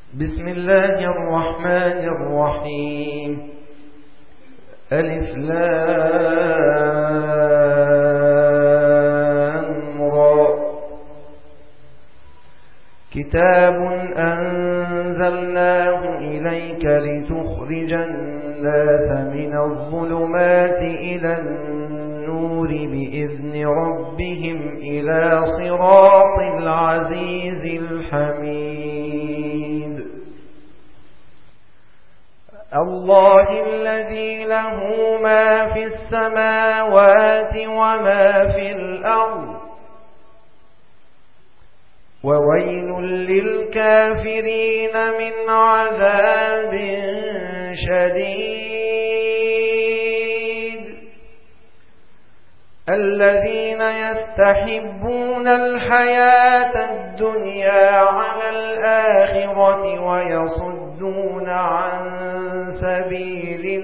بسم الله الرحمن الرحيم. ألف لام را. كتاب أنزلناه إليك لتخرج الناس من الظلمات إلى النور بإذن ربهم إلى صراط العزيز الحميد. الله الذي له ما في السماوات وما في الأرض، وويل للكافرين من عذاب شديد. الذين يستحبون الحياة الدنيا على الآخرة ويصدون عن سبيل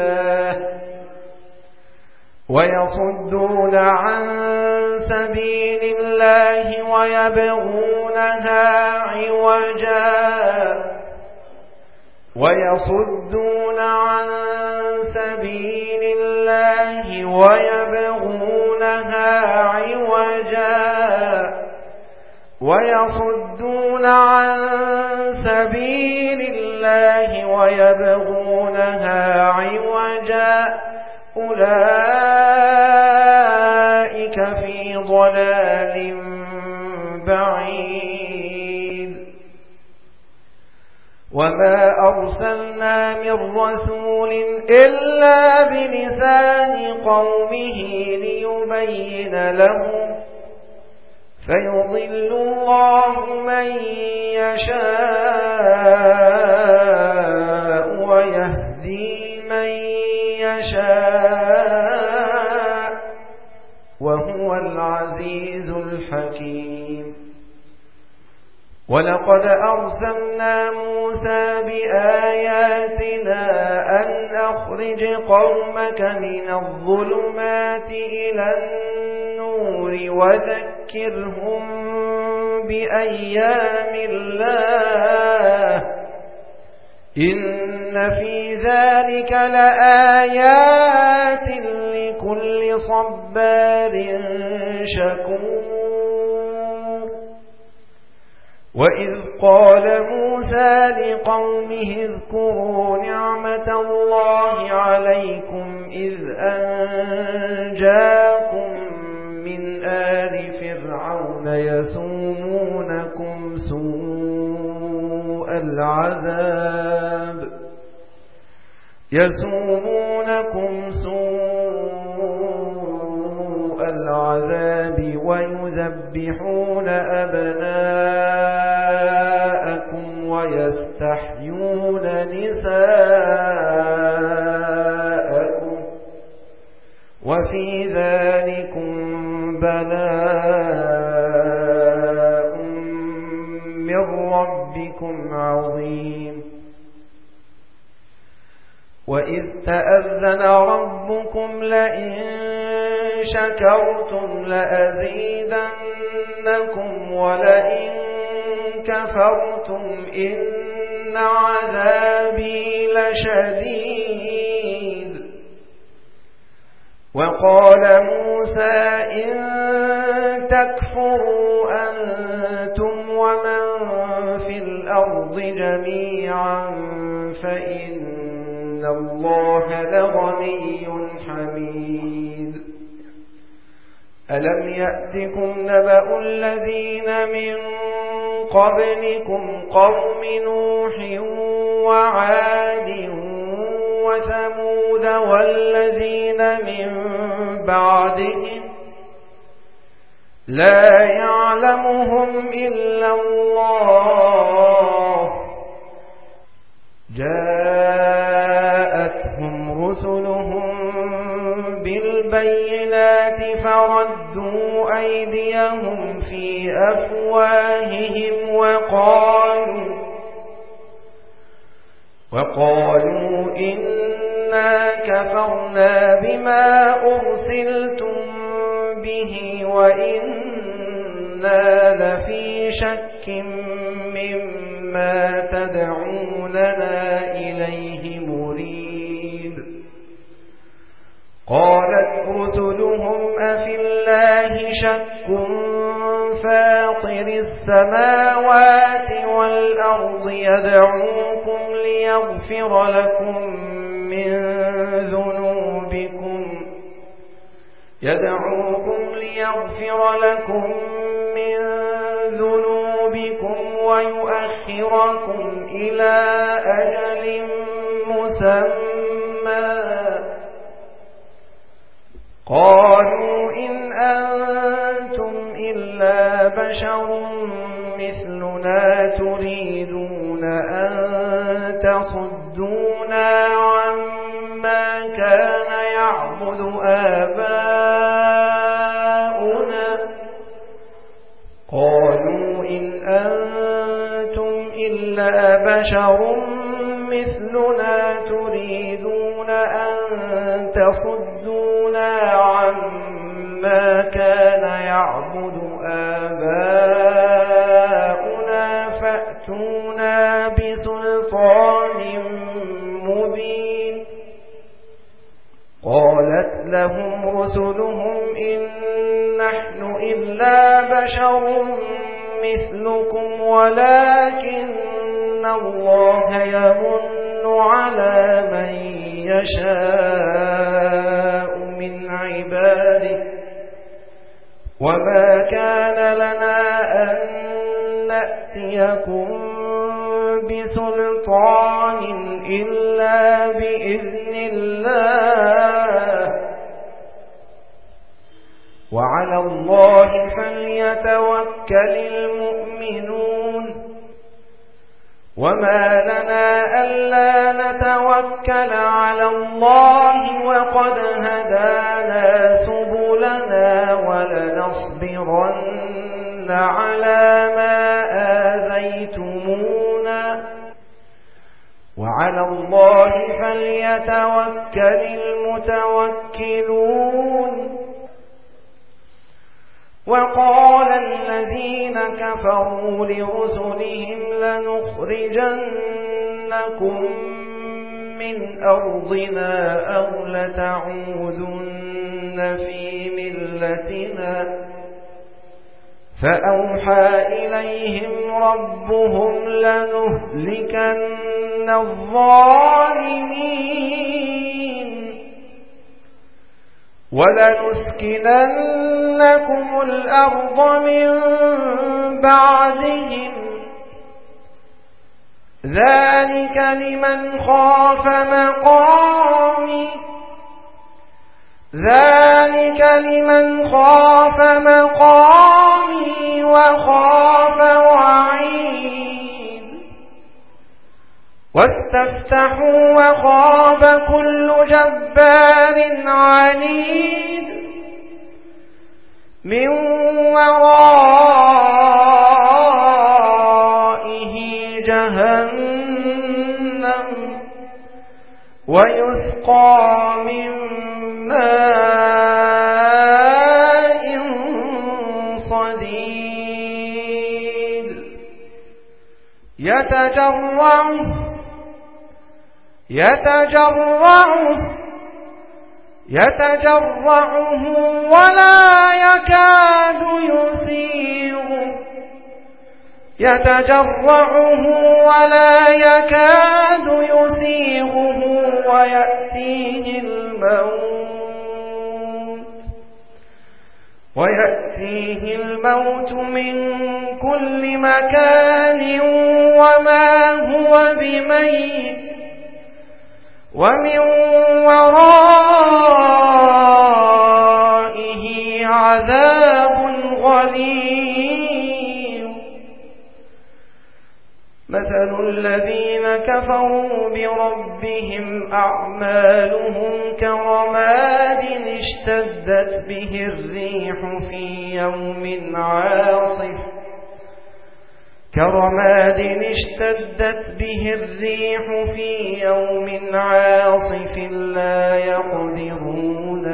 الله ويبغونها عوجا أولئك في ضلال بعيد. وما أرسلنا من رسول إلا بلسان قومه ليبين لهم، فيضل الله من يشاء ويهدي من يشاء وهو العزيز الحكيم. ولقد أرسلنا موسى بآياتنا أن أخرج قومك من الظلمات إلى النور وذكرهم بأيام الله، إن في ذلك لآيات لكل صبار شكور. وإذ قال موسى لقومه اذكروا نعمة الله عليكم إذ أنجاكم من آل فرعون يسومونكم سوء العذاب ويذبحون أبناءكم ويستحيون نساءكم، وفي ذلكم بلاء من ربكم عظيم. وإذ تأذن ربكم لئن شكرتم لأزيدنكم ولئن كفرتم إن عذابي لشديد. وقال موسى إن تكفروا أنتم ومن في الأرض جميعا فإن الله لغني حميد. ألم يأتكم نبأ الذين من قبلكم قوم نوح وعاد وثمود والذين من بعدهم لا يعلمهم إلا الله، جاءتهم رسلهم بالبينات فردوا أيديهم في أفواههم وقالوا إنا كفرنا بما أرسلتم به وإنا لفي شك مما ما تدعوننا إليه مريب قالت رسلهم أفي الله شك فاطر السماوات والأرض يدعوكم ليغفر لكم من ذنوبكم ويؤخركم إلى أجل مسمى قالوا إن أنتم إلا بشر مثلنا تريدون أن تصدونا عما كان يعبد آباؤنا قالوا إن أنتم إلا بشر مثلنا تريدون أن تصدونا عما كان يعبد آباؤنا فأتونا بسلطان مبين قالت لهم رسلهم إن نحن إلا بشر مثلكم ولكن الله يمن على من يشاء من عباده وما كان لنا أن نأتيكم بسلطان إلا بإذن الله وعلى الله فليتوكل المؤمنون وما لنا ألا نتوكل على الله وقد هدانا سبلنا ولنصبرن على ما آذيتمونا وعلى الله فليتوكل المتوكلون وقال الذين كفروا لرسلهم لنخرجنكم من أرضنا أو لتعودن في ملتنا فأوحى إليهم ربهم لنهلكن الظالمين ولنسكننكم الأرض من بعدهم ذلك لمن خاف مقامي وخاف وعيد واستفتحوا وخاب كل جبار عنيد من ورائه جهنم ويسقى من ماء صديد يتجرعه ولا يكاد يسيغه ويأتيه الموت من كل مكان وما هو بميت ومن ورائه عذاب غليظ مثل الذين كفروا بربهم أعمالهم كرماد اشتدت به الريح في يوم عاصف لا يقدرون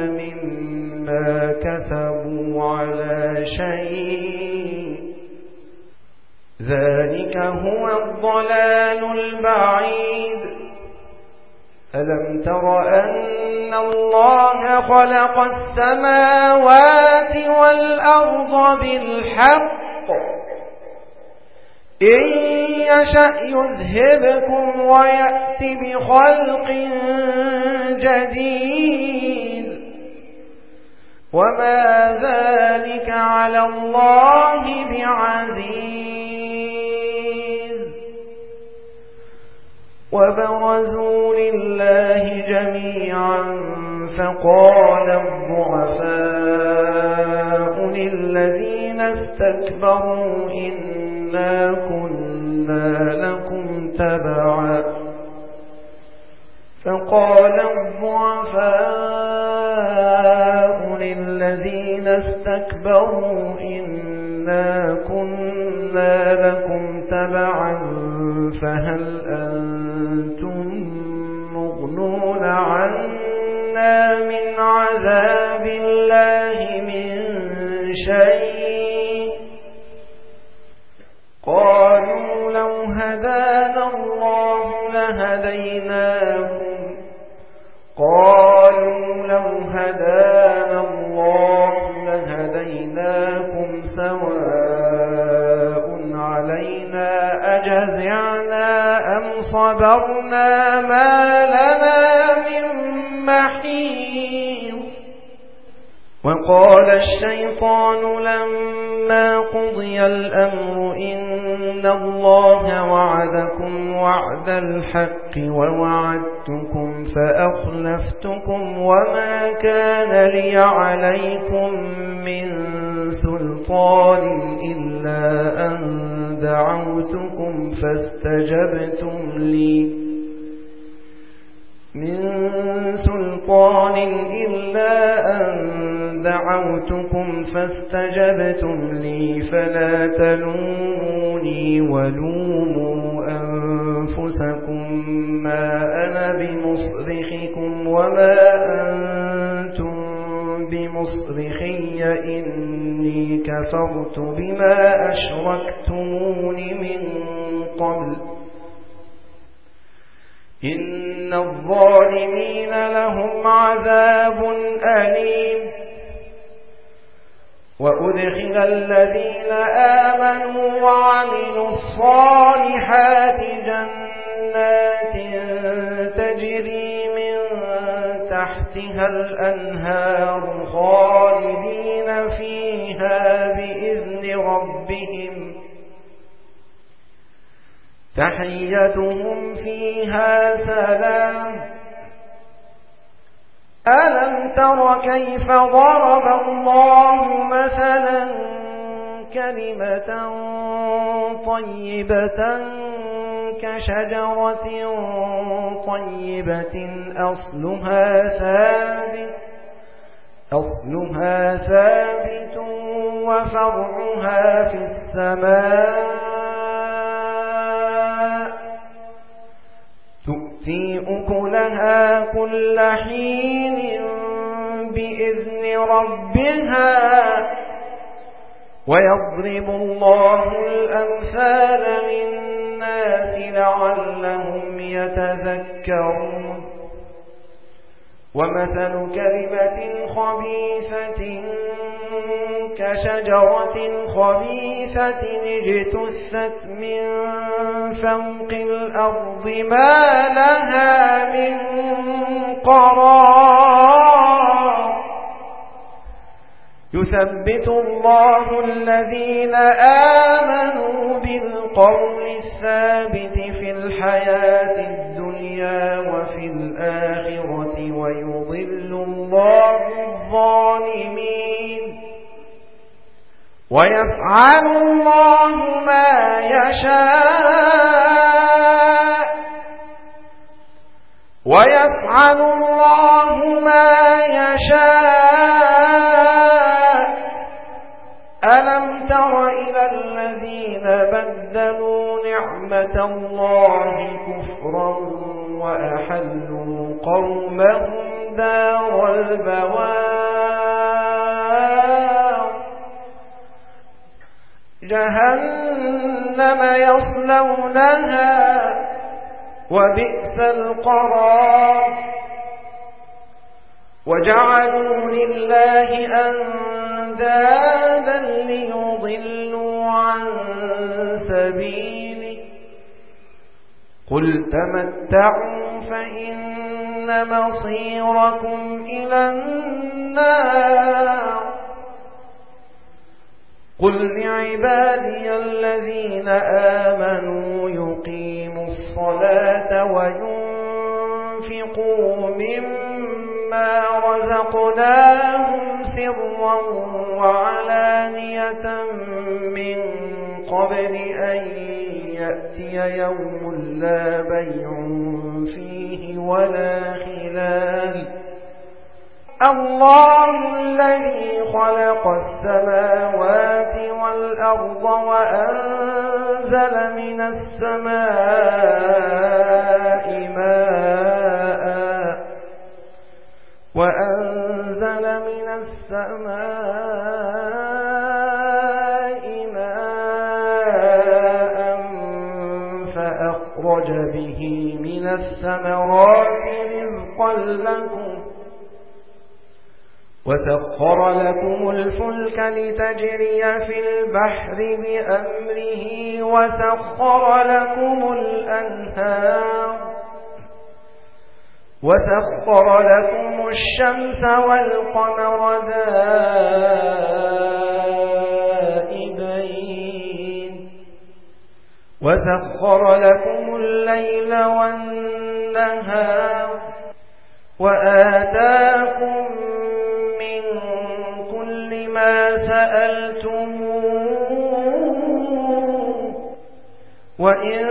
مما كسبوا على شيء ذلك هو الضلال البعيد. ألم تر أن الله خلق السماوات والأرض بالحق إن يشأ يذهبكم ويأتي بخلق جديد وما ذلك على الله بعزيز. وبرزوا لله جميعا فقال الضعفاء للذين استكبروا إنا كنا لكم تبعا فقال الضعفاء للذين استكبروا إنا كنا لكم تبعا فهل أنتم مغنون عنا من عذاب الله من شيء قالوا لو هدانا الله لهديناكم سواء علينا أجزعنا أم صبرنا ما لنا من محيص. وقال الشيطان لما قضي الأمر إن الله وعدكم وعد الحق ووعدتكم فأخلفتكم وما كان لي عليكم من سلطان إلا أن دعوتكم فاستجبتم لي فلا تلوموني ولوموا أنفسكم ما أنا بمصرخكم وما أنتم بمصرخي إني كفرت بما أشركتمون من قبل إن الظالمين لهم عذاب أليم. وأدخل الذين آمنوا وعملوا الصالحات جنات تجري من تحتها الأنهار خالدين فيها بإذن ربهم تحيتهم فيها سلام. ألم تر كيف ضرب الله مثلا كلمة طيبة كشجرة طيبة أصلها ثابت وفرعها في السماء تؤتي أكلها كل حين بإذن ربها ويضرب الله الأمثال للناس لعلهم يتذكرون. ومثل كلمة خبيثة كشجرة خبيثة اجتثت من فوق الأرض ما لها من قرار. يثبت الله الذين آمنوا بالقول الثابت في الحياة الدنيا وفي الآخرة ويضل الله الظالمين ويفعل الله ما يشاء ألم تر إلى الذين بدلوا نعمة الله كفرا وأحلوا قومهم دار البوار جهنم يصلونها وبئس القرار وجعلوا لله أندادا ليضلوا عن سبيله قل تمتعوا فإن مصيركم إلى النار قل لعبادي الذين آمنوا يقيموا الصلاة وينفقوا مما رزقناهم سرا وعلانية من قبل أن يأتي يوم لا بيع فيه ولا خلال الله الذي خلق السماوات والأرض وأنزل من السماء ماء فأخرج به من الثمرات رزقا لكم وسخر لكم الفلك لتجري في البحر بأمره وسخر لكم الأنهار وسخر لكم الشمس والقمر دائبين وسخر لكم الليل والنهار وآتاكم من كل ما سألتموه وإن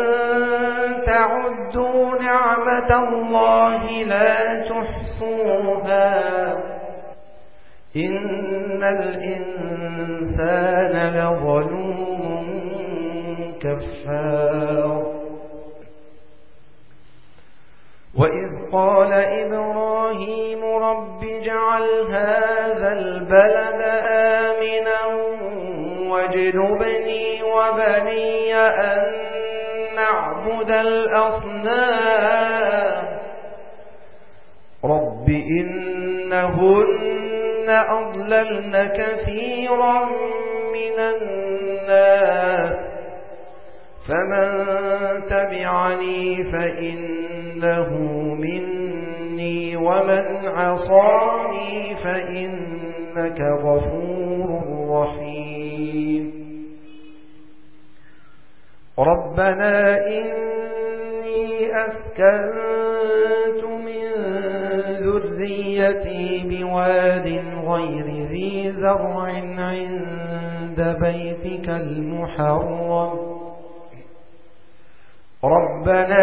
تعدوا نعمة الله لا تحصوها إن الإنسان لظلوم كفار وإذ قال إبراهيم رب اجعل هذا البلد آمنا واجنبني وبني أن نعبد الأصنام رب إنهن أضللن كثيرا من الناس فمن تبعني فإنه مني ومن عصاني فإنك غفور رحيم ربنا إني أسكنت من ذريتي بواد غير ذي زرع عند بيتك المحرم ربنا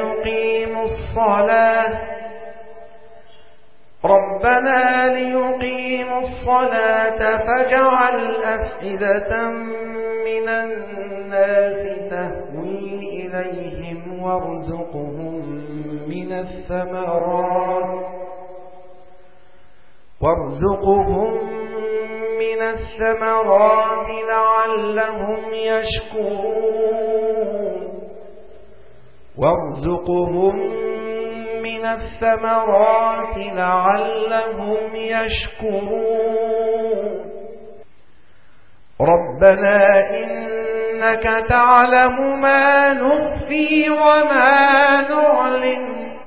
ليقيموا الصلاة فاجعل أفئدة من الناس تهوي إليهم وارزقهم من الثمرات لعلهم يشكرون ربنا إنك تعلم ما نخفي وما نعلن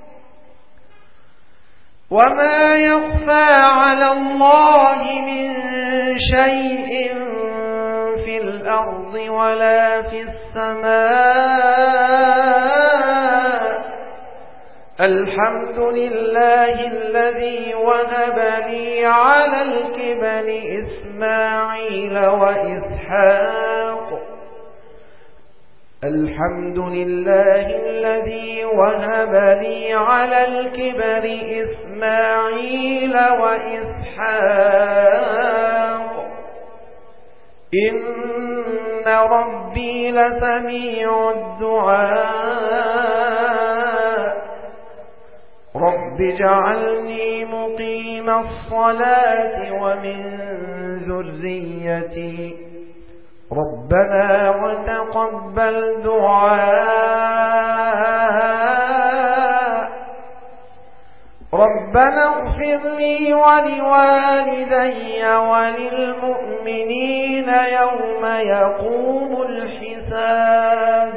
وما يخفى على الله من شيء في الأرض ولا في السماء الحمد لله الذي وهب لي على الكبر إسماعيل وإسحاق الحمد لله الذي وهب لي على الكبر إسماعيل وإسحاق إن ربي لسميع الدعاء رب اجعلني مقيم الصلاة ومن ذريتي ربنا وتقبل دعاء ربنا اغفر لي ولوالدي وللمؤمنين يوم يقوم الحساب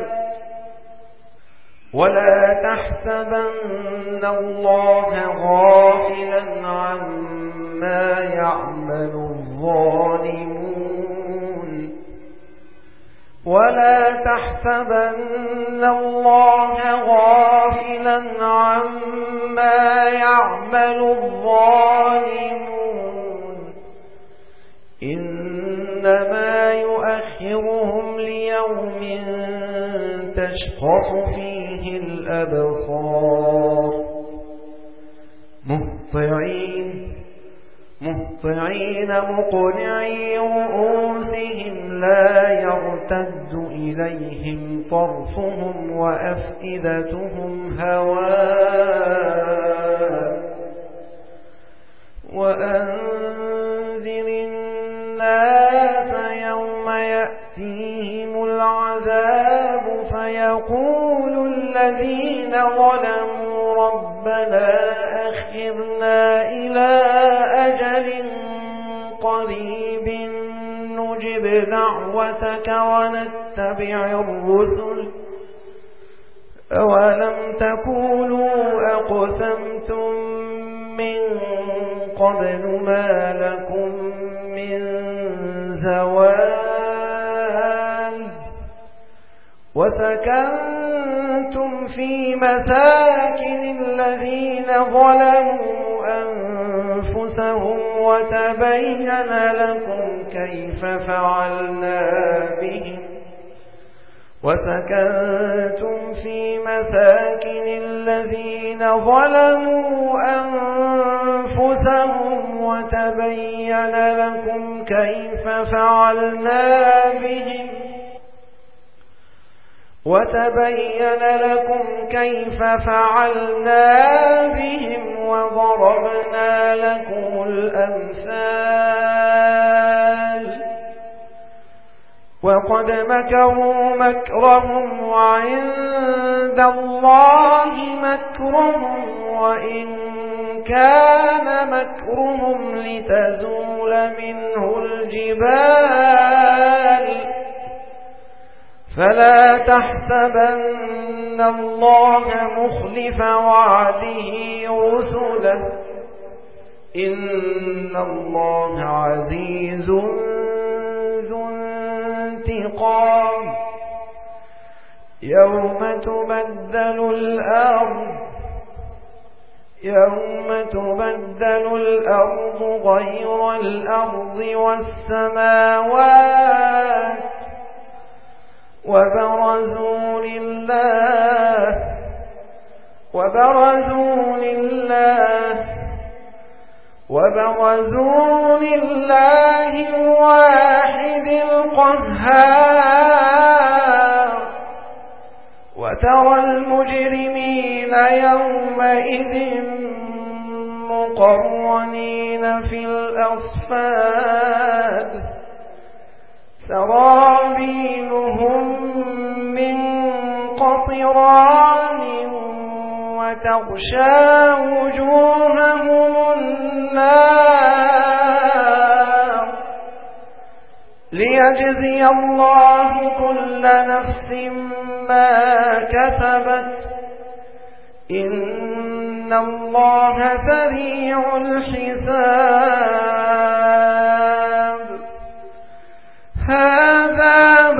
ولا تحسبن الله غافلا عما يعمل الظالمون ولا تحسبن الله غافلا عما يعمل الظالمون إنما يؤخرهم ليوم تشخص فيه الأبصار مهطعين مقنعي رؤوسهم لا يرتد إليهم طرفهم وأفئدتهم هواء وأنذر الناس يوم يأتيهم العذاب فيقول الذين ظلموا ربنا أخرنا إلى أجل قريب نجب دعوتك ونتبع الرسل أولم تكونوا أقسمتم من قبل ما لكم من زوال وسكنتم في مساكن الذين ظلموا أنفسهم وتبين لكم كيف فعلنا بهم وسكنتم في مساكن الذين ظلموا أنفسهم وتبين لكم كيف فعلنا بهم وضربنا لكم الأمثال وقد مكروا مكرهم وعند الله مكرهم وإن كان مكرهم لتزول منه الجبال فلا تحسبن الله مخلف وعده رسله إن الله عزيز ذو انتقام يوم تبدل الأرض غير الأرض والسماوات وبرزوا لله الواحد القهار وترى المجرمين يومئذ مقرنين في الأصفاد سرابيلهم من قطران وتغشى وجوههم النار ليجزي الله كل نفس ما كسبت إن الله سريع الحساب هذا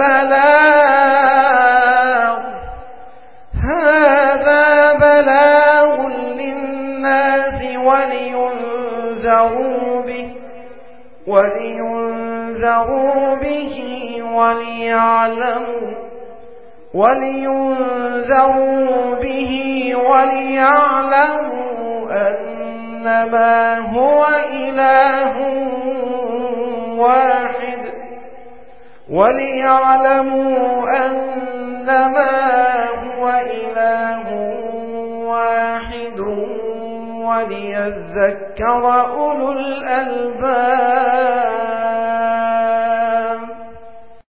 بلاغ للناس ولينذروا به وليعلموا أنما هو إله واحد وليذكر أولو الألباب